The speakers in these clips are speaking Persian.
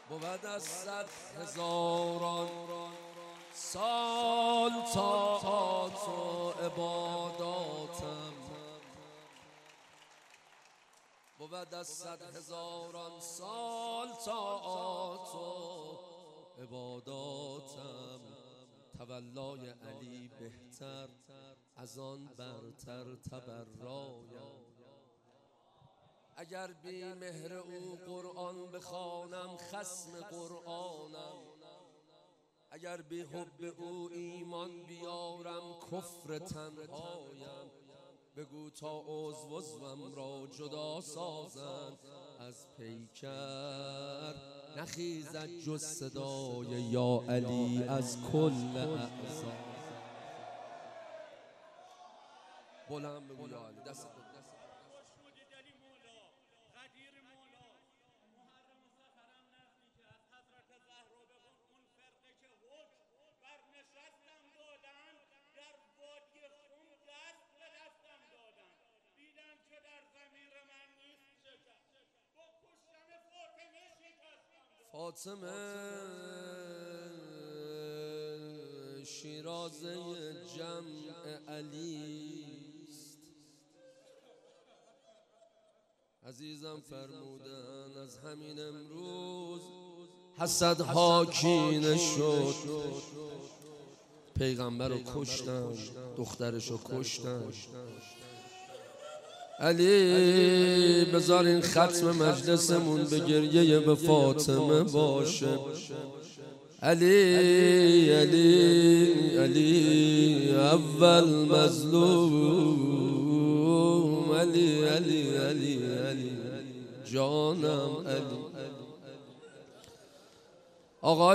بود از 100,000 سال طاعات و عباداتم، بود از 100,000 سال طاعات و عباداتم. تولای علی بهتر از آن برتر تبرایم. اگر بی مهر او قرآن بخوانم خصم قرآنم، اگر بی حب او ایمان بیارم کفر تنهایم. بگو تا عضوم را جدا سازند از پیکر، نخیزد جز صدای یا علی از کل اعضا. بلند بگو یا علی. دست فاطمه شیرازه جمع علی است. عزیزم فرمودن از همین امروز حسدها کینه شد. پیغمبر رو کشتن، دخترش رو کشتن. علی بذار این ختم مجلسمون به گریه به فاطمه باشه. علی علی علی اول مظلوم، علی علی علی علی جانم علی. آقا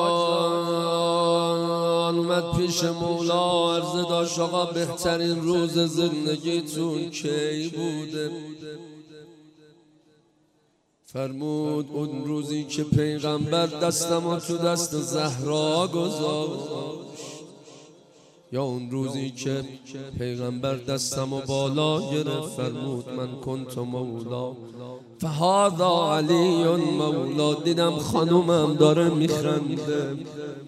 جان اومد پیش مولا عرضه داشت آقا بهترین روز زندگیتون کی بوده؟ فرمود اون روزی که پیغمبر دستمو تو دست زهرا گذاشت، یا اون روزی که پیغمبر دستمو بالا گرفت. فرمود من کنت مولا فهذا علی مولا. دیدم خانومم داره میخنده.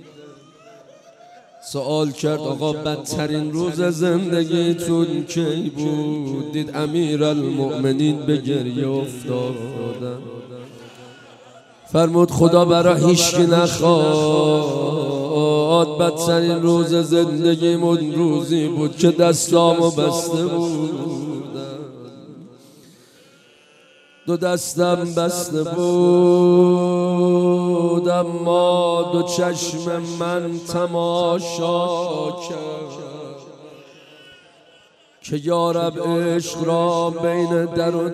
سوال کرد آقا بدترین روز زندگیتون کی بود؟ دید امیرالمؤمنین به گریه افتادن. فرمود خدا برای هیچکی نخواد، بدترین روز زندگیمون روزی بود که دستامو بسته بودم، دو دستم بسته بود، اما دو چشم من تماشا کرد که یارب عشق را بین در و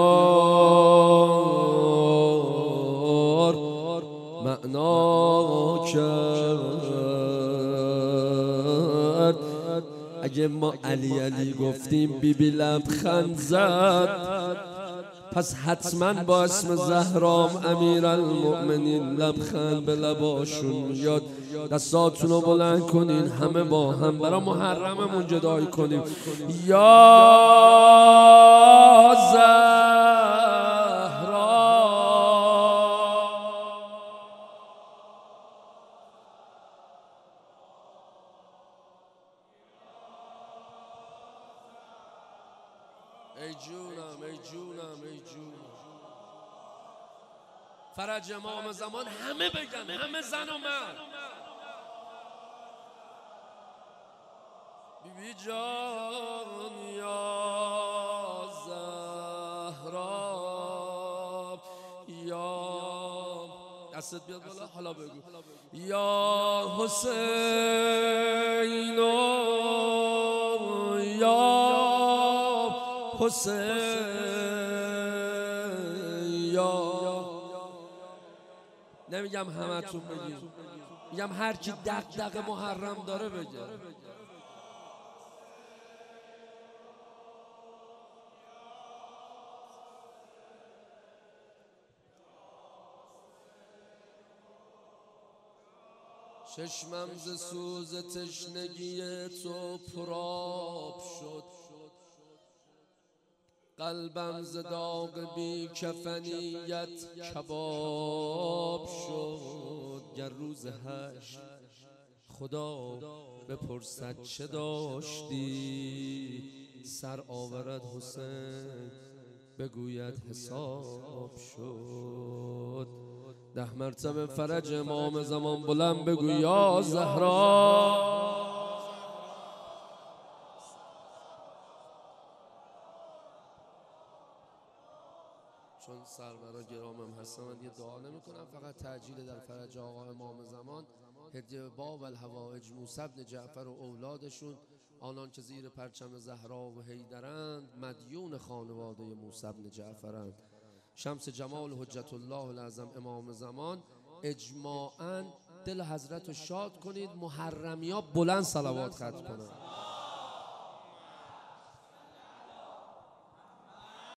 دیوار معنا کرد. اگه ما علی علی گفتیم بیبی لبخند زد، پس حتما با اسم زهرام امیرالمؤمنین لبخند به لباشون میاد. دستاتونو بلند کنین همه با هم برای محرممون جدایی کنیم. یا زهرا ای جونم ای جونم ای جونم. فرج امام زمان همه بگن، همه زن و مرد. بیبی جان یا زهرا، یا دستت بیاد بالا حالا بگو یا حسین یا حسین یا. نمیگم همتون بگید، میگم هر کی دغدغه محرم داره بگه. چشمم ز سوز تشنگی تو پرآب شد، قلبم ز داغ بی کفنیت کباب شد. روز حشر خدا بپرسد چه داشتی، سر آورد حسین بگوید حساب شد. 10 مرتبه فرج امام زمان بلند بگو یا زهرا. چون سرورا گرامم هستم من یه دعا نمی‌کنم، فقط تعجیل در فرج آقا امام زمان، هدیه باب الحوائج موسی بن جعفر و اولادشون، آنان که زیر پرچم زهرا و حیدرند مدیون خانواده موسی بن جعفرند. شمس جمال حجت الله الاعظم امام زمان، اجماعاً دل حضرت رو شاد کنید، محرمی ها بلند صلوات ختم کنند.